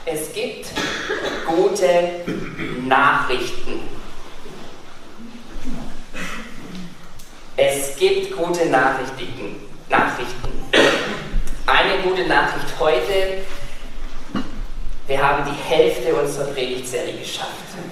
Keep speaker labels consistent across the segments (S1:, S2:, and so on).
S1: Es gibt gute Nachrichten. Es gibt gute Nachrichten. Eine gute Nachricht heute: Wir haben die Hälfte unserer Predigtserie geschafft.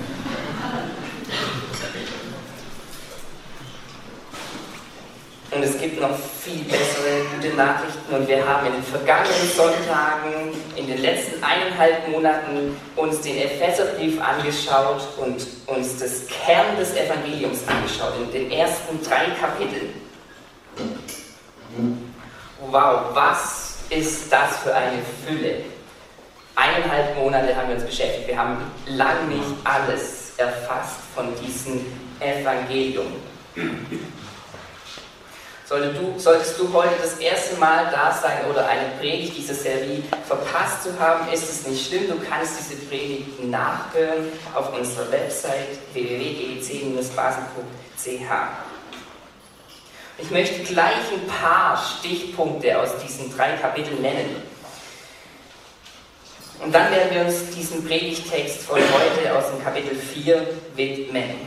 S1: Und es gibt noch viel bessere gute Nachrichten, und wir haben in den vergangenen Sonntagen, in den letzten 1,5 Monaten uns den Epheserbrief angeschaut und uns das Kern des Evangeliums angeschaut, in den ersten 3 Kapiteln. Wow, was ist das für eine Fülle? 1,5 Monate haben wir uns beschäftigt, wir haben lang nicht alles erfasst von diesem Evangelium. Solltest du heute das erste Mal da sein oder eine Predigt dieser Serie verpasst zu haben, ist es nicht schlimm. Du kannst diese Predigt nachhören auf unserer Website www.gec-basel.ch. Ich möchte gleich ein paar Stichpunkte aus diesen 3 Kapiteln nennen. Und dann werden wir uns diesen Predigtext von heute aus dem Kapitel 4 widmen.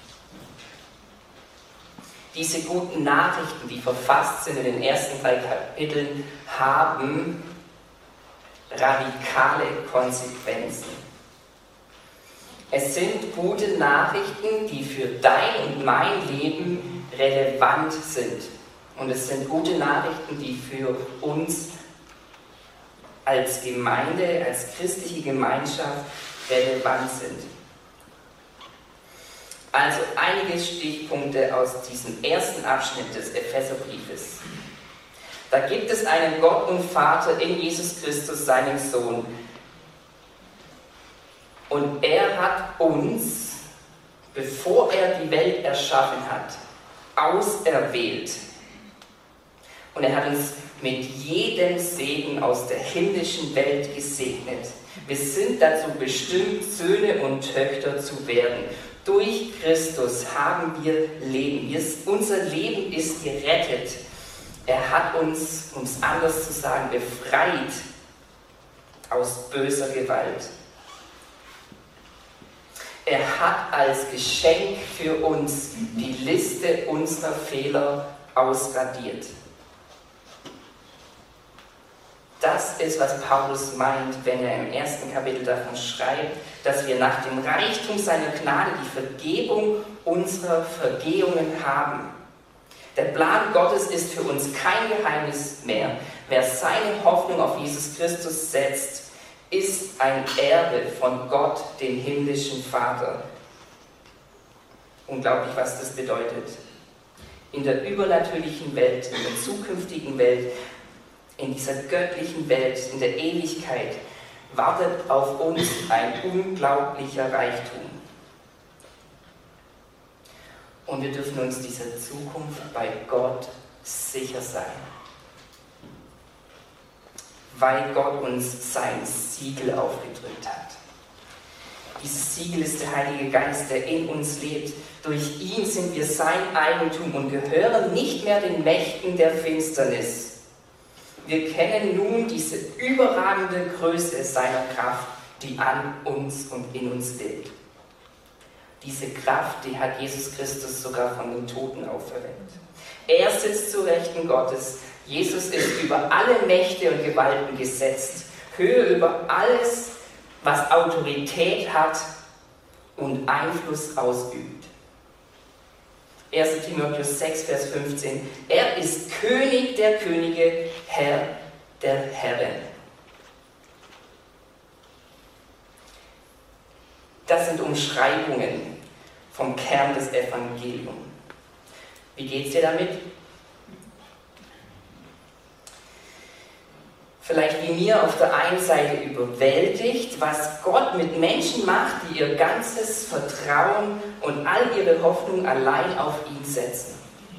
S1: Diese guten Nachrichten, die verfasst sind in den ersten 3 Kapiteln, haben radikale Konsequenzen. Es sind gute Nachrichten, die für dein und mein Leben relevant sind. Und es sind gute Nachrichten, die für uns als Gemeinde, als christliche Gemeinschaft relevant sind. Also einige Stichpunkte aus diesem ersten Abschnitt des Epheserbriefes. Da gibt es einen Gott und Vater in Jesus Christus, seinem Sohn. Und er hat uns, bevor er die Welt erschaffen hat, auserwählt. Und er hat uns mit jedem Segen aus der himmlischen Welt gesegnet. Wir sind dazu bestimmt, Söhne und Töchter zu werden. Durch Christus haben wir Leben. Unser Leben ist gerettet. Er hat uns, um es anders zu sagen, befreit aus böser Gewalt. Er hat als Geschenk für uns die Liste unserer Fehler ausradiert. Das ist, was Paulus meint, wenn er im 1. Kapitel davon schreibt, dass wir nach dem Reichtum seiner Gnade die Vergebung unserer Vergehungen haben. Der Plan Gottes ist für uns kein Geheimnis mehr. Wer seine Hoffnung auf Jesus Christus setzt, ist ein Erbe von Gott, dem himmlischen Vater. Unglaublich, was das bedeutet. In der übernatürlichen Welt, in der zukünftigen Welt, in dieser göttlichen Welt, in der Ewigkeit, wartet auf uns ein unglaublicher Reichtum. Und wir dürfen uns dieser Zukunft bei Gott sicher sein. Weil Gott uns sein Siegel aufgedrückt hat. Dieses Siegel ist der Heilige Geist, der in uns lebt. Durch ihn sind wir sein Eigentum und gehören nicht mehr den Mächten der Finsternis. Wir kennen nun diese überragende Größe seiner Kraft, die an uns und in uns lebt. Diese Kraft, die hat Jesus Christus sogar von den Toten auferweckt. Er sitzt zu Rechten Gottes. Jesus ist über alle Mächte und Gewalten gesetzt, höher über alles, was Autorität hat und Einfluss ausübt. 1. Timotheus 6, Vers 15. Er ist König der Könige, Herr der Herren. Das sind Umschreibungen vom Kern des Evangeliums. Wie geht es dir damit? Vielleicht wie mir auf der einen Seite überwältigt, was Gott mit Menschen macht, die ihr ganzes Vertrauen und all ihre Hoffnung allein auf ihn setzen.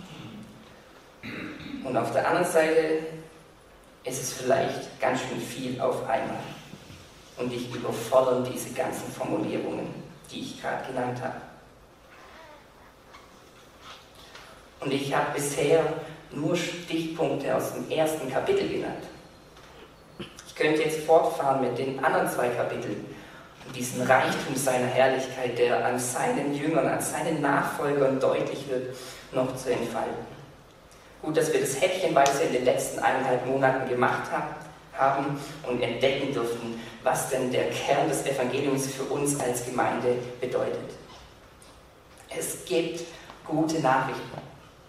S1: Und auf der anderen Seite ist es vielleicht ganz schön viel auf einmal. Und dich überfordern diese ganzen Formulierungen, die ich gerade genannt habe. Und ich habe bisher nur Stichpunkte aus dem ersten Kapitel genannt. Ich könnte jetzt fortfahren mit den anderen 2 Kapiteln und diesen Reichtum seiner Herrlichkeit, der an seinen Jüngern, an seinen Nachfolgern deutlich wird, noch zu entfalten. Gut, dass wir das häppchenweise in den letzten 1,5 Monaten gemacht haben und entdecken durften, was denn der Kern des Evangeliums für uns als Gemeinde bedeutet. Es gibt gute Nachrichten.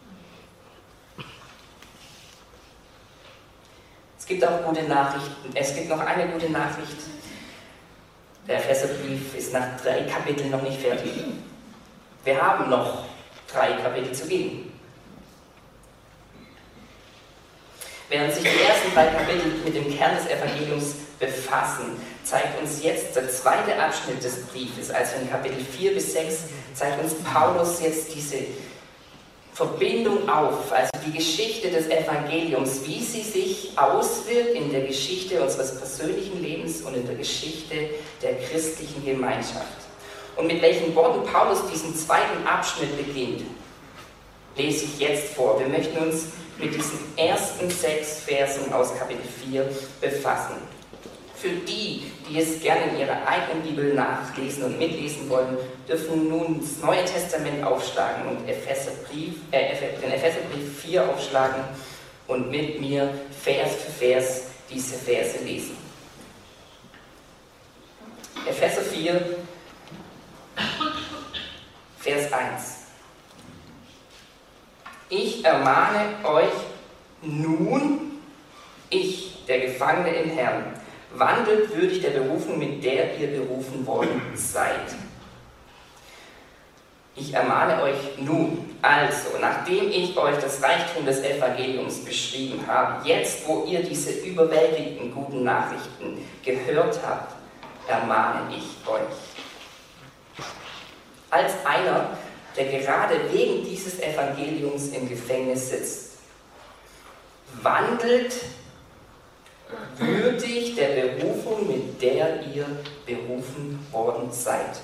S1: Es gibt auch gute Nachrichten. Es gibt noch eine gute Nachricht. Der Epheserbrief ist nach 3 Kapiteln noch nicht fertig. Wir haben noch 3 Kapitel zu gehen. Während sich die ersten 3 Kapitel mit dem Kern des Evangeliums befassen, zeigt uns jetzt der 2. Abschnitt des Briefes, also in Kapitel 4 bis 6, zeigt uns Paulus jetzt diese Verbindung auf, also die Geschichte des Evangeliums, wie sie sich auswirkt in der Geschichte unseres persönlichen Lebens und in der Geschichte der christlichen Gemeinschaft. Und mit welchen Worten Paulus diesen 2. Abschnitt beginnt, lese ich jetzt vor. Wir möchten uns mit diesen ersten 6 Versen aus Kapitel 4 befassen. Für die, die es gerne in ihrer eigenen Bibel nachlesen und mitlesen wollen, dürfen nun das Neue Testament aufschlagen und den Epheserbrief 4 aufschlagen und mit mir Vers für Vers diese Verse lesen. Epheser 4, Vers 1. Ich ermahne euch nun, ich, der Gefangene im Herrn, wandelt würdig der Berufung, mit der ihr berufen worden seid. Ich ermahne euch nun, also, nachdem ich euch das Reichtum des Evangeliums beschrieben habe, jetzt, wo ihr diese überwältigenden guten Nachrichten gehört habt, ermahne ich euch. Als einer, der gerade wegen dieses Evangeliums im Gefängnis sitzt, wandelt würdig der Berufung, mit der ihr berufen worden seid.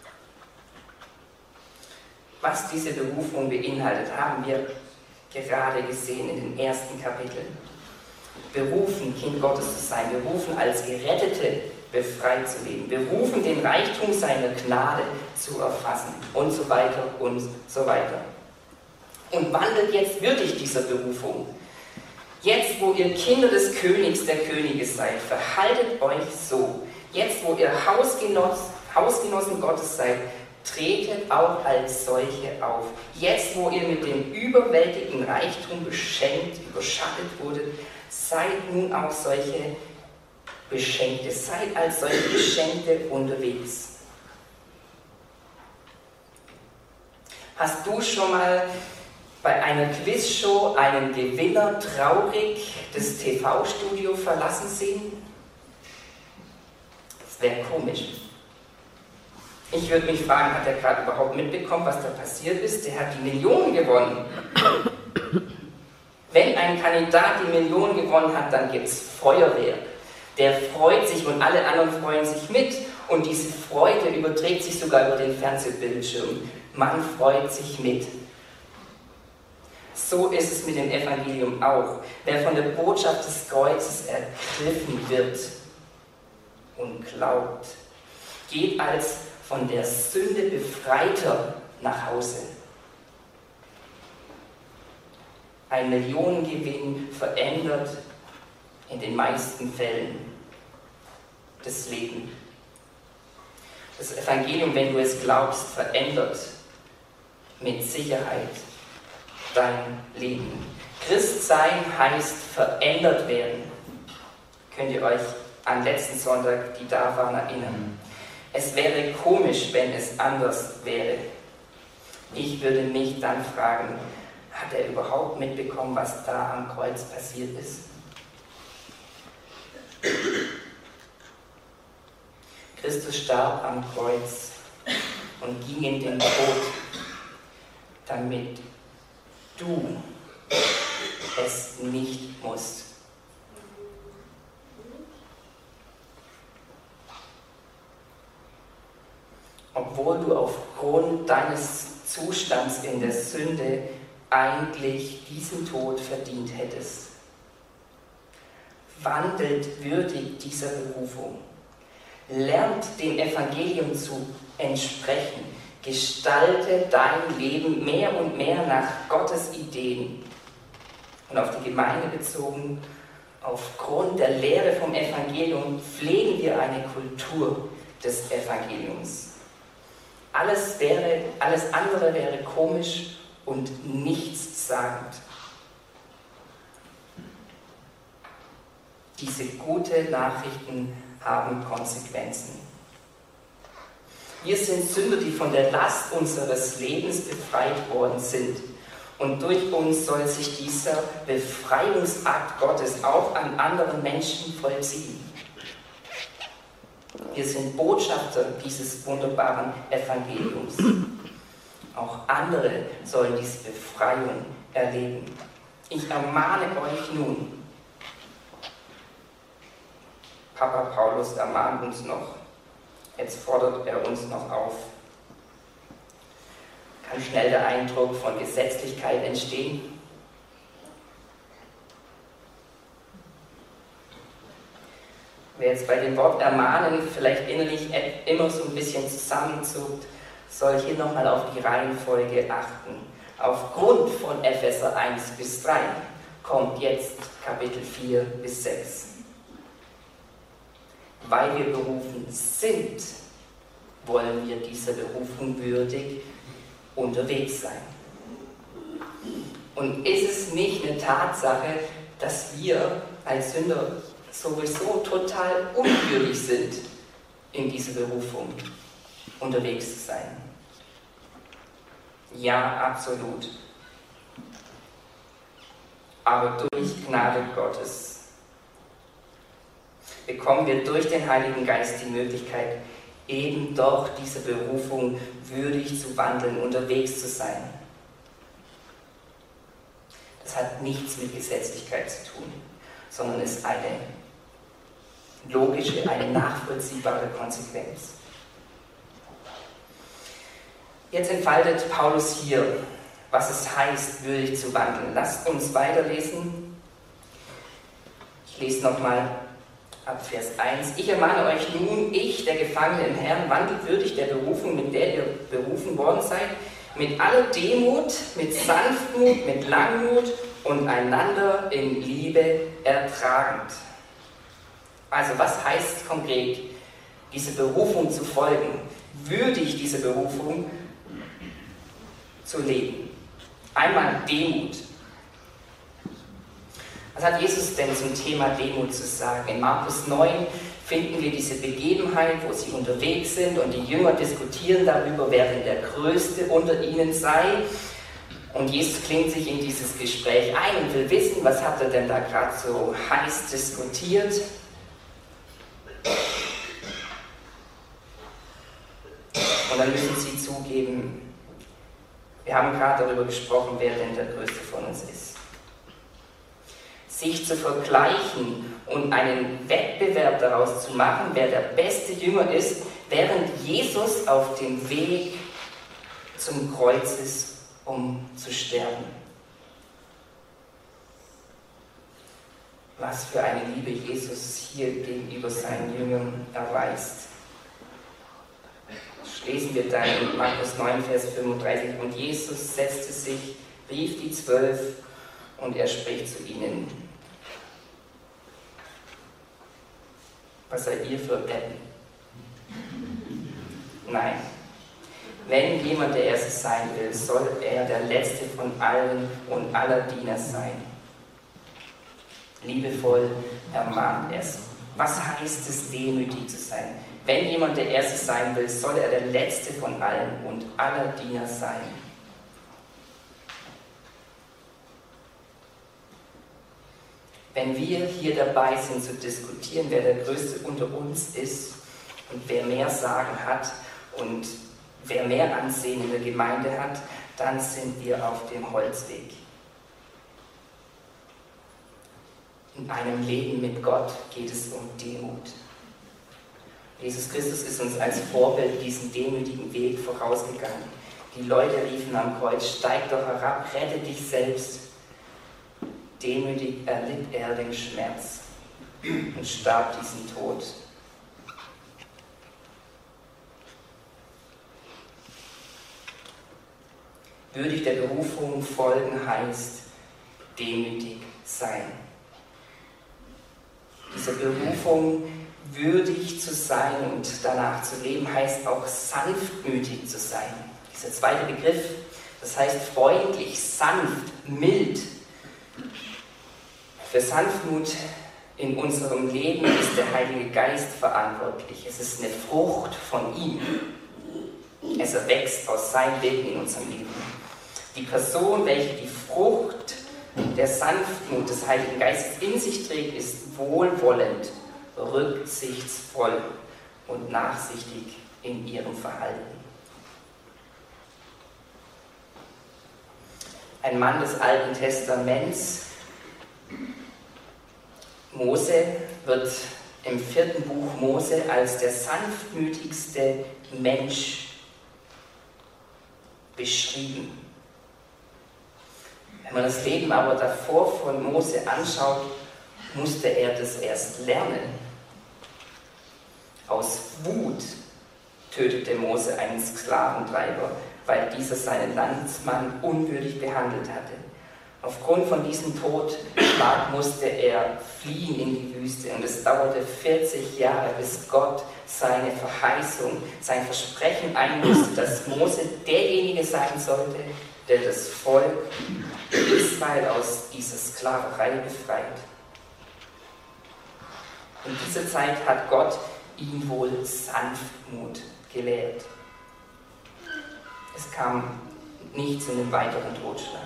S1: Was diese Berufung beinhaltet, haben wir gerade gesehen in den ersten Kapiteln. Berufen, Kind Gottes zu sein, berufen als Gerettete befreit zu leben, berufen den Reichtum seiner Gnade zu erfassen und so weiter und so weiter. Und wandelt jetzt würdig dieser Berufung. Jetzt, wo ihr Kinder des Königs der Könige seid, verhaltet euch so. Jetzt, wo ihr Hausgenossen Gottes seid, tretet auch als solche auf. Jetzt, wo ihr mit dem überwältigenden Reichtum beschenkt, überschattet wurdet, seid nun auch solche Beschenkte, seid als solche Beschenkte unterwegs. Hast du schon mal bei einer Quizshow einen Gewinner traurig das TV-Studio verlassen sehen? Das wäre komisch. Ich würde mich fragen, hat er gerade überhaupt mitbekommen, was da passiert ist? Der hat die Millionen gewonnen. Wenn ein Kandidat die Millionen gewonnen hat, dann gibt es Feuerwehr. Der freut sich und alle anderen freuen sich mit. Und diese Freude überträgt sich sogar über den Fernsehbildschirm. Man freut sich mit. So ist es mit dem Evangelium auch. Wer von der Botschaft des Kreuzes ergriffen wird und glaubt, geht als von der Sünde Befreiter nach Hause. Ein Millionengewinn verändert in den meisten Fällen das Leben. Das Evangelium, wenn du es glaubst, verändert mit Sicherheit dein Leben. Christsein heißt verändert werden. Könnt ihr euch an letzten Sonntag, die da waren, erinnern? Es wäre komisch, wenn es anders wäre. Ich würde mich dann fragen, hat er überhaupt mitbekommen, was da am Kreuz passiert ist? Christus starb am Kreuz und ging in den Tod, damit du es nicht musst. Obwohl du aufgrund deines Zustands in der Sünde eigentlich diesen Tod verdient hättest. wandelt würdig dieser Berufung. Lernt dem Evangelium zu entsprechen. Gestalte dein Leben mehr und mehr nach Gottes Ideen. Und auf die Gemeinde bezogen, aufgrund der Lehre vom Evangelium pflegen wir eine Kultur des Evangeliums. Alles andere wäre komisch und nichtssagend. Diese guten Nachrichten haben Konsequenzen. Wir sind Sünder, die von der Last unseres Lebens befreit worden sind. Und durch uns soll sich dieser Befreiungsakt Gottes auch an anderen Menschen vollziehen. Wir sind Botschafter dieses wunderbaren Evangeliums. Auch andere sollen diese Befreiung erleben. Ich ermahne euch nun, Papa Paulus ermahnt uns noch, jetzt fordert er uns noch auf. Kann schnell der Eindruck von Gesetzlichkeit entstehen? Wer jetzt bei dem Wort ermahnen vielleicht innerlich immer so ein bisschen zusammenzuckt, soll hier nochmal auf die Reihenfolge achten. Aufgrund von Epheser 1 bis 3 kommt jetzt Kapitel 4 bis 6. Weil wir berufen sind, wollen wir dieser Berufung würdig unterwegs sein. Und ist es nicht eine Tatsache, dass wir als Sünder sowieso total unwürdig sind, in dieser Berufung unterwegs zu sein? Ja, absolut. Aber durch Gnade Gottes bekommen wir durch den Heiligen Geist die Möglichkeit, eben doch diese Berufung würdig zu wandeln, unterwegs zu sein. Das hat nichts mit Gesetzlichkeit zu tun, sondern ist eine logische, eine nachvollziehbare Konsequenz. Jetzt entfaltet Paulus hier, was es heißt, würdig zu wandeln. Lasst uns weiterlesen. Ich lese nochmal ab Vers 1. Ich ermahne euch nun, ich, der Gefangene im Herrn, wandelt würdig der Berufung, mit der ihr berufen worden seid, mit aller Demut, mit Sanftmut, mit Langmut und einander in Liebe ertragend. Also was heißt es konkret, diese Berufung zu folgen, würdig diese Berufung zu leben? Einmal Demut. Was hat Jesus denn zum Thema Demut zu sagen? In Markus 9 finden wir diese Begebenheit, wo sie unterwegs sind und die Jünger diskutieren darüber, wer denn der Größte unter ihnen sei. Und Jesus klingt sich in dieses Gespräch ein und will wissen, was habt ihr denn da gerade so heiß diskutiert? Und dann müssen sie zugeben, wir haben gerade darüber gesprochen, wer denn der Größte von uns ist. Sich zu vergleichen und einen Wettbewerb daraus zu machen, wer der beste Jünger ist, während Jesus auf dem Weg zum Kreuz ist, um zu sterben. Was für eine Liebe Jesus hier gegenüber seinen Jüngern erweist. Das lesen wir dann in Markus 9, Vers 35. Und Jesus setzte sich, rief die 12 und er spricht zu ihnen: Was seid ihr für Deppen? Nein. Wenn jemand der Erste sein will, soll er der Letzte von allen und aller Diener sein. Liebevoll ermahnt es. Was heißt es, demütig zu sein? Wenn jemand der Erste sein will, soll er der Letzte von allen und aller Diener sein. Wenn wir hier dabei sind zu diskutieren, wer der Größte unter uns ist und wer mehr Sagen hat und wer mehr Ansehen in der Gemeinde hat, dann sind wir auf dem Holzweg. In einem Leben mit Gott geht es um Demut. Jesus Christus ist uns als Vorbild diesen demütigen Weg vorausgegangen. Die Leute riefen am Kreuz: Steig doch herab, rette dich selbst. Demütig erlitt er den Schmerz. und starb diesen Tod. Würdig der Berufung folgen heißt demütig sein. Diese Berufung, würdig zu sein und danach zu leben, heißt auch sanftmütig zu sein. Dieser zweite Begriff, das heißt freundlich, sanft, mild. Für Sanftmut in unserem Leben ist der Heilige Geist verantwortlich. Es ist eine Frucht von ihm. Es erwächst aus seinem Leben in unserem Leben. Die Person, welche die Frucht der Sanftmut des Heiligen Geistes in sich trägt, ist wohlwollend, rücksichtsvoll und nachsichtig in ihrem Verhalten. Ein Mann des Alten Testaments, Mose, wird im 4. Buch Mose als der sanftmütigste Mensch beschrieben. Wenn man das Leben aber davor von Mose anschaut, musste er das erst lernen. Aus Wut tötete Mose einen Sklaventreiber, weil dieser seinen Landsmann unwürdig behandelt hatte. Aufgrund von diesem Totschlag musste er fliehen in die Wüste und es dauerte 40 Jahre, bis Gott seine Verheißung, sein Versprechen einlöste, dass Mose derjenige sein sollte, der das Volk Israel aus dieser Sklaverei befreit. In dieser Zeit hat Gott ihn wohl Sanftmut gelehrt. Es kam nicht zu einem weiteren Totschlag.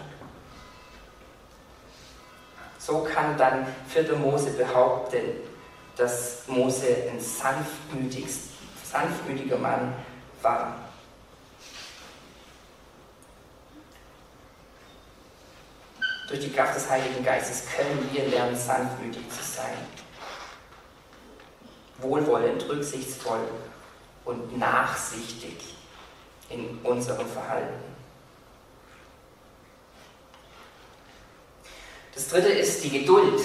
S1: So kann dann 4. Mose behaupten, dass Mose ein sanftmütiger Mann war. Durch die Kraft des Heiligen Geistes können wir lernen, sanftmütig zu sein. Wohlwollend, rücksichtsvoll und nachsichtig in unserem Verhalten. Das dritte ist die Geduld.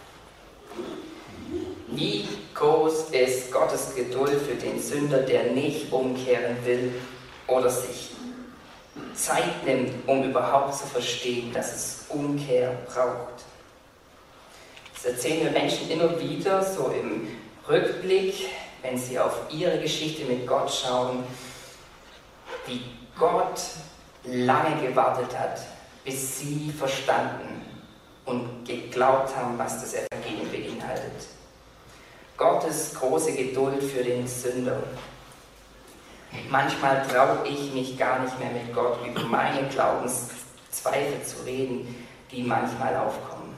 S1: Wie groß ist Gottes Geduld für den Sünder, der nicht umkehren will oder sich Zeit nimmt, um überhaupt zu verstehen, dass es Umkehr braucht. Das erzählen mir Menschen immer wieder, so im Rückblick, wenn sie auf ihre Geschichte mit Gott schauen, wie Gott lange gewartet hat, bis sie verstanden und geglaubt haben, was das Evangelium beinhaltet. Gottes große Geduld für den Sünder. Manchmal traue ich mich gar nicht mehr mit Gott über meine Glaubenszweifel zu reden, die manchmal aufkommen.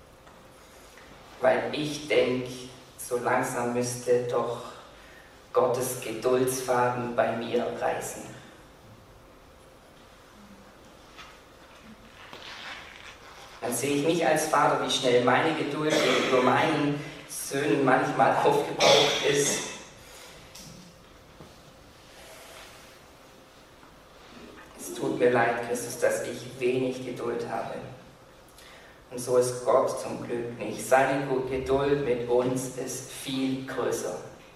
S1: Weil ich denke, so langsam müsste doch Gottes Geduldsfaden bei mir reißen. Dann sehe ich mich als Vater, wie schnell meine Geduld gegenüber meinen Söhnen manchmal aufgebraucht ist. Es tut mir leid, Christus, dass ich wenig Geduld habe. Und so ist Gott zum Glück nicht. Seine Geduld mit uns ist viel größer.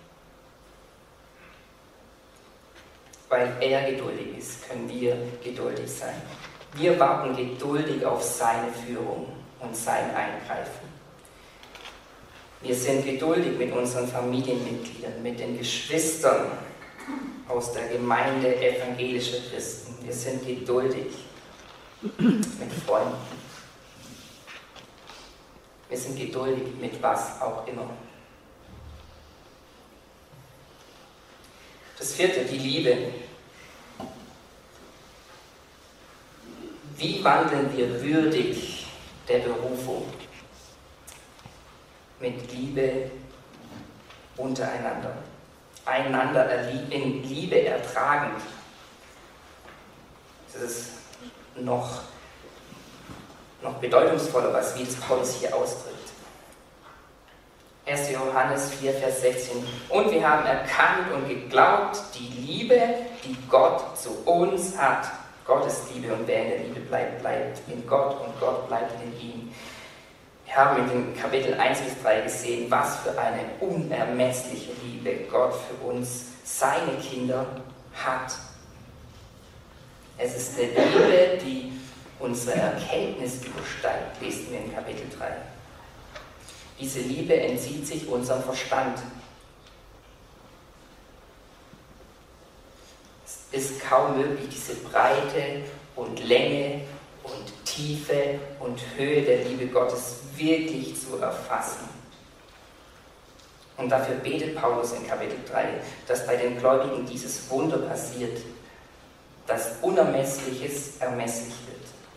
S1: Weil er geduldig ist, können wir geduldig sein. Wir warten geduldig auf seine Führung und sein Eingreifen. Wir sind geduldig mit unseren Familienmitgliedern, mit den Geschwistern aus der Gemeinde evangelischer Christen. Wir sind geduldig mit Freunden. Wir sind geduldig mit was auch immer. Das vierte, die Liebe. Wie wandeln wir würdig der Berufung? Mit Liebe untereinander. Einander in Liebe ertragend. Das ist noch bedeutungsvoller, was wie es Paulus hier ausdrückt. 1. Johannes 4, Vers 16. Und wir haben erkannt und geglaubt, die Liebe, die Gott zu uns hat. Gott ist Liebe und wer in der Liebe bleibt, bleibt in Gott und Gott bleibt in ihm. Wir haben in den Kapitel 1 bis 3 gesehen, was für eine unermessliche Liebe Gott für uns, seine Kinder, hat. Es ist eine Liebe, die unsere Erkenntnis übersteigt, lesen wir in Kapitel 3. Diese Liebe entzieht sich unserem Verstand. Es ist kaum möglich, diese Breite und Länge und Tiefe und Höhe der Liebe Gottes wirklich zu erfassen. Und dafür betet Paulus in Kapitel 3, dass bei den Gläubigen dieses Wunder passiert, dass Unermessliches ermesslich wird.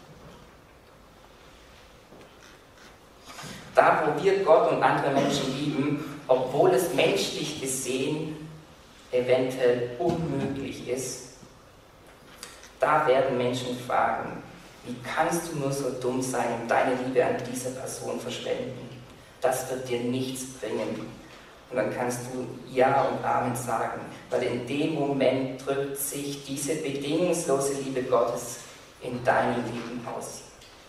S1: Da, wo wir Gott und andere Menschen lieben, obwohl es menschlich gesehen eventuell unmöglich ist, da werden Menschen fragen, wie kannst du nur so dumm sein und deine Liebe an diese Person verschwenden? Das wird dir nichts bringen. Und dann kannst du Ja und Amen sagen, weil in dem Moment drückt sich diese bedingungslose Liebe Gottes in deinem Leben aus.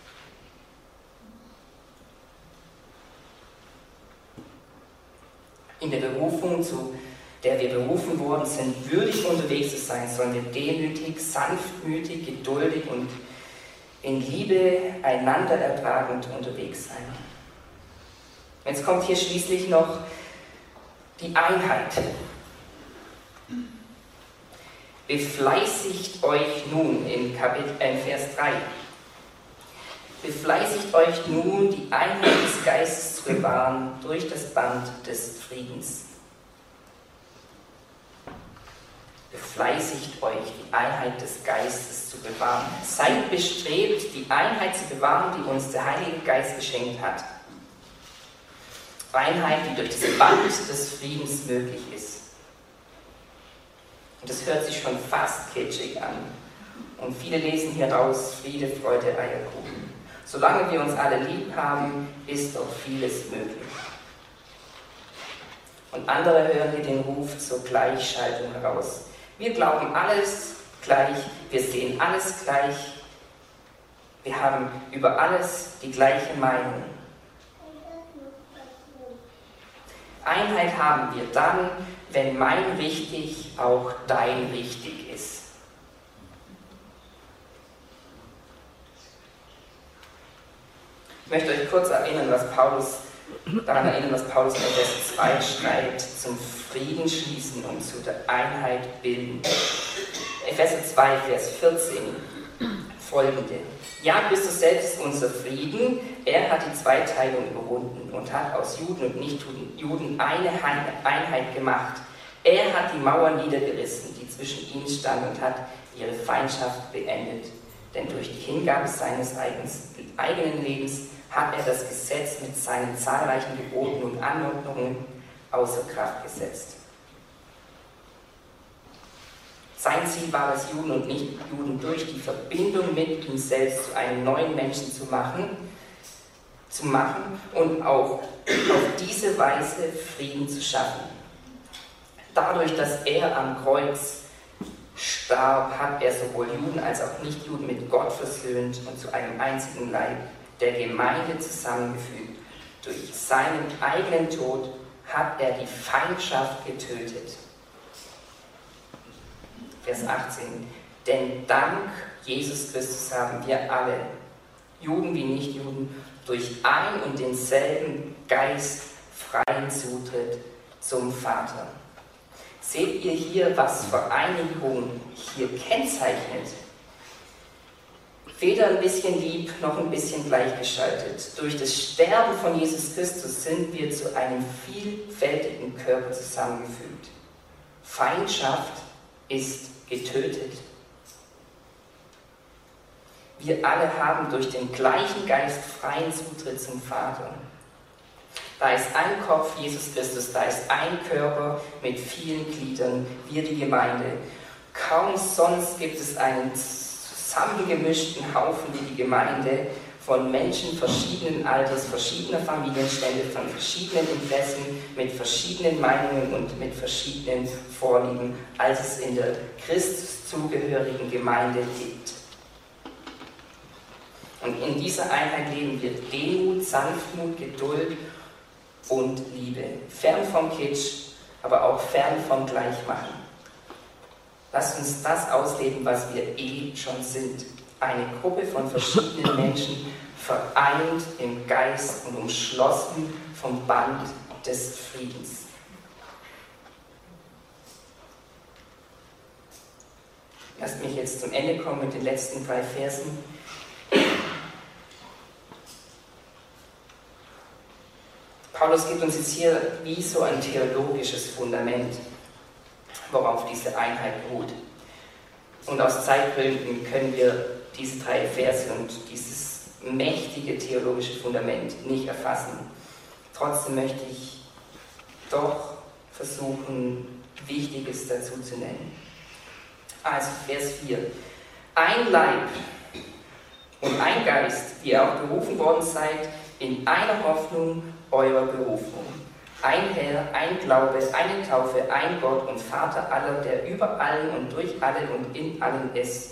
S1: In der Berufung, zu der wir berufen worden sind, würdig unterwegs zu sein, sollen wir demütig, sanftmütig, geduldig und in Liebe einander ertragend unterwegs sein. Jetzt kommt hier schließlich noch die Einheit. Befleißigt euch nun in Vers 3. Befleißigt euch nun, die Einheit des Geistes zu bewahren durch das Band des Friedens. Befleißigt euch, die Einheit des Geistes zu bewahren. Seid bestrebt, die Einheit zu bewahren, die uns der Heilige Geist geschenkt hat. Einheit, die durch das Band des Friedens möglich ist. Und das hört sich schon fast kitschig an. Und viele lesen hier raus, Friede, Freude, Eierkuchen. Solange wir uns alle lieb haben, ist doch vieles möglich. Und andere hören hier den Ruf zur Gleichschaltung heraus. Wir glauben alles gleich, wir sehen alles gleich, wir haben über alles die gleiche Meinung. Einheit haben wir dann, wenn mein richtig auch dein richtig ist. Ich möchte euch kurz daran erinnern, was Paulus in Vers 2 schreibt, zum Frieden schließen und zu der Einheit bilden. Epheser 2, Vers 14, folgende. Ja, Christus selbst ist unser Frieden. Er hat die Zweiteilung überwunden und hat aus Juden und Nichtjuden eine Einheit gemacht. Er hat die Mauer niedergerissen, die zwischen ihnen stand, und hat ihre Feindschaft beendet. Denn durch die Hingabe seines eigenen Lebens hat er das Gesetz mit seinen zahlreichen Geboten und Anordnungen außer Kraft gesetzt. Sein Ziel war es, Juden und Nichtjuden durch die Verbindung mit ihm selbst zu einem neuen Menschen zu machen und auch auf diese Weise Frieden zu schaffen. Dadurch, dass er am Kreuz starb, hat er sowohl Juden als auch Nichtjuden mit Gott versöhnt und zu einem einzigen Leib der Gemeinde zusammengefügt. Durch seinen eigenen Tod hat er die Feindschaft getötet. Vers 18. Denn dank Jesus Christus haben wir alle, Juden wie Nichtjuden, durch ein und denselben Geist freien Zutritt zum Vater. Seht ihr hier, was Vereinigung hier kennzeichnet? Weder ein bisschen lieb, noch ein bisschen gleichgeschaltet. Durch das Sterben von Jesus Christus sind wir zu einem vielfältigen Körper zusammengefügt. Feindschaft ist getötet. Wir alle haben durch den gleichen Geist freien Zutritt zum Vater. Da ist ein Kopf, Jesus Christus, da ist ein Körper mit vielen Gliedern, wir die Gemeinde. Kaum sonst gibt es einen zusammengemischten Haufen wie die Gemeinde von Menschen verschiedenen Alters, verschiedener Familienstände, von verschiedenen Interessen, mit verschiedenen Meinungen und mit verschiedenen Vorlieben, als es in der Christus zugehörigen Gemeinde gibt. Und in dieser Einheit leben wir Demut, Sanftmut, Geduld und Liebe. Fern vom Kitsch, aber auch fern vom Gleichmachen. Lasst uns das ausleben, was wir schon sind. Eine Gruppe von verschiedenen Menschen, vereint im Geist und umschlossen vom Band des Friedens. Lasst mich jetzt zum Ende kommen mit den letzten 3 Versen. Paulus gibt uns jetzt hier wie so ein theologisches Fundament, worauf diese Einheit ruht. Und aus Zeitgründen können wir diese 3 Verse und dieses mächtige theologische Fundament nicht erfassen. Trotzdem möchte ich doch versuchen, Wichtiges dazu zu nennen. Also Vers 4. Ein Leib und ein Geist, wie ihr auch berufen worden seid, in einer Hoffnung eurer Berufung. Ein Herr, ein Glaube, eine Taufe, ein Gott und Vater aller, der über allen und durch alle und in allen ist.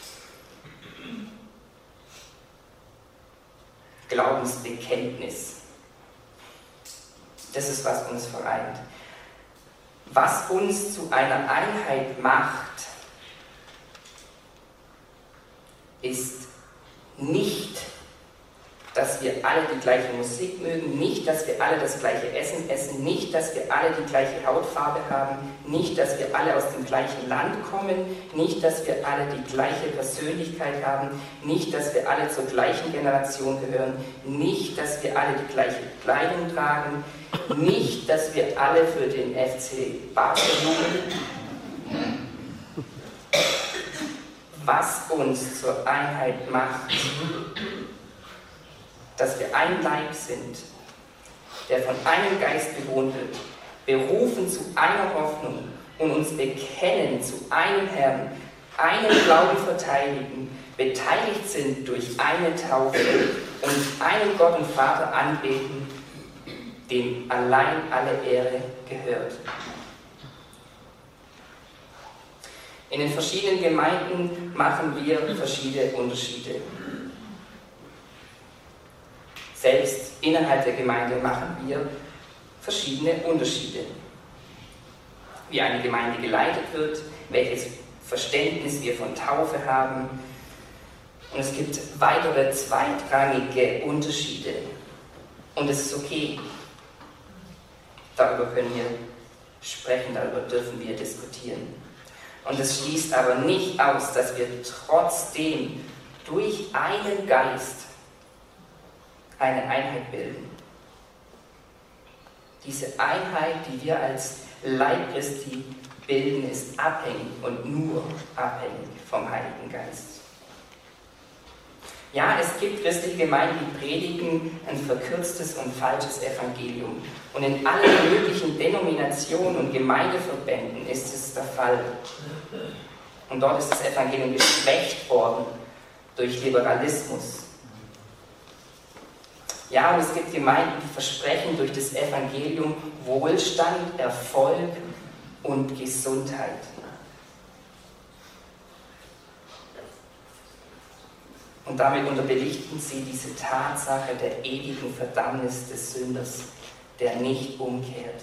S1: Glaubensbekenntnis. Das ist, was uns vereint. Was uns zu einer Einheit macht, ist nicht, dass wir alle die gleiche Musik mögen, nicht, dass wir alle das gleiche Essen essen, nicht, dass wir alle die gleiche Hautfarbe haben, nicht, dass wir alle aus dem gleichen Land kommen, nicht, dass wir alle die gleiche Persönlichkeit haben, nicht, dass wir alle zur gleichen Generation gehören, nicht, dass wir alle die gleiche Kleidung tragen, nicht, dass wir alle für den FC Barcelona. Was uns zur Einheit macht, dass wir ein Leib sind, der von einem Geist bewohnt wird, berufen zu einer Hoffnung und uns bekennen zu einem Herrn, einen Glauben verteidigen, beteiligt sind durch eine Taufe und einen Gott und Vater anbeten, dem allein alle Ehre gehört. In den verschiedenen Gemeinden machen wir verschiedene Unterschiede. Selbst innerhalb der Gemeinde machen wir verschiedene Unterschiede. Wie eine Gemeinde geleitet wird, welches Verständnis wir von Taufe haben. Und es gibt weitere zweitrangige Unterschiede. Und es ist okay. Darüber können wir sprechen, darüber dürfen wir diskutieren. Und es schließt aber nicht aus, dass wir trotzdem durch einen Geist eine Einheit bilden. Diese Einheit, die wir als Leib Christi bilden, ist abhängig und nur abhängig vom Heiligen Geist. Ja, es gibt christliche Gemeinden, die predigen ein verkürztes und falsches Evangelium. Und in allen möglichen Denominationen und Gemeindeverbänden ist es der Fall. Und dort ist das Evangelium geschwächt worden durch Liberalismus. Ja, und es gibt Gemeinden, die versprechen durch das Evangelium Wohlstand, Erfolg und Gesundheit. Und damit unterbelichten sie diese Tatsache der ewigen Verdammnis des Sünders, der nicht umkehrt.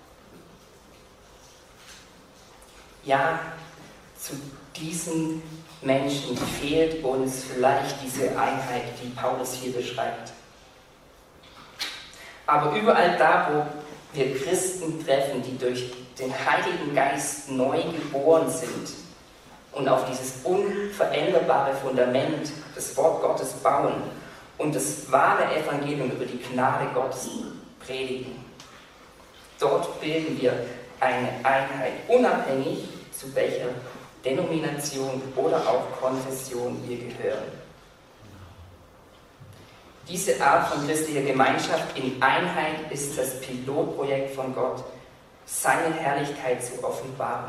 S1: Ja, zu diesen Menschen fehlt uns vielleicht diese Einheit, die Paulus hier beschreibt. Aber überall da, wo wir Christen treffen, die durch den Heiligen Geist neu geboren sind und auf dieses unveränderbare Fundament, das Wort Gottes bauen und das wahre Evangelium über die Gnade Gottes predigen, dort bilden wir eine Einheit, unabhängig zu welcher Denomination oder auch Konfession wir gehören. Diese Art von christlicher Gemeinschaft in Einheit ist das Pilotprojekt von Gott, seine Herrlichkeit zu offenbaren.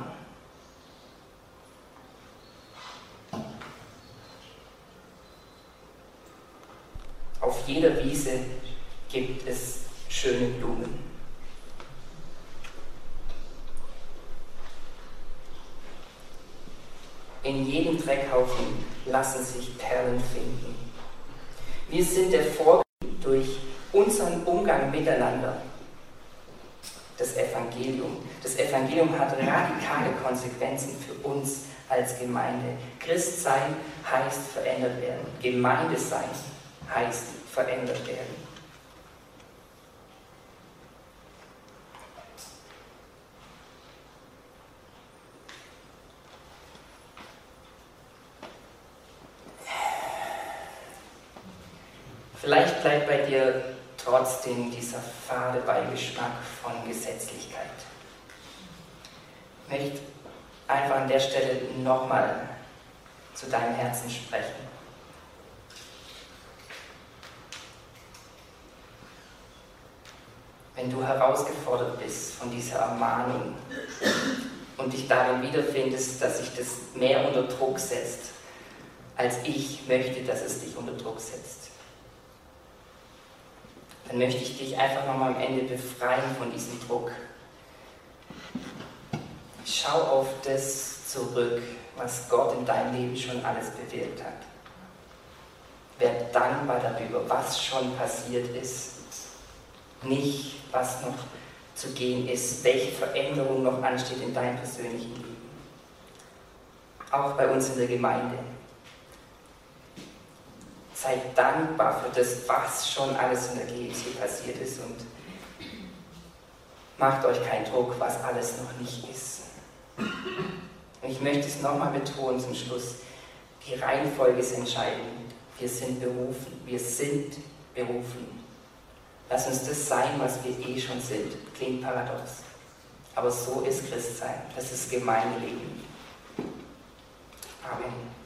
S1: Auf jeder Wiese gibt es schöne Blumen. In jedem Dreckhaufen lassen sich Perlen finden. Wir sind der Vorgang durch unseren Umgang miteinander. Das Evangelium. Das Evangelium hat radikale Konsequenzen für uns als Gemeinde. Christsein heißt verändert werden. Gemeinde sein heißt verändert werden. Vielleicht bleibt bei dir trotzdem dieser fade Beigeschmack von Gesetzlichkeit. Ich möchte einfach an der Stelle nochmal zu deinem Herzen sprechen. Wenn du herausgefordert bist von dieser Ermahnung und dich darin wiederfindest, dass sich das mehr unter Druck setzt, als ich möchte, dass es dich unter Druck setzt, dann möchte ich dich einfach nochmal am Ende befreien von diesem Druck. Schau auf das zurück, was Gott in deinem Leben schon alles bewirkt hat. Werd dankbar darüber, was schon passiert ist. Nicht, was noch zu gehen ist, welche Veränderung noch ansteht in deinem persönlichen Leben. Auch bei uns in der Gemeinde. Seid dankbar für das, was schon alles in der GFC passiert ist und macht euch keinen Druck, was alles noch nicht ist. Und ich möchte es nochmal betonen zum Schluss, die Reihenfolge ist entscheidend. Wir sind berufen, wir sind berufen. Lass uns das sein, was wir eh schon sind. Klingt paradox. Aber so ist Christsein, das ist Gemeindeleben. Amen.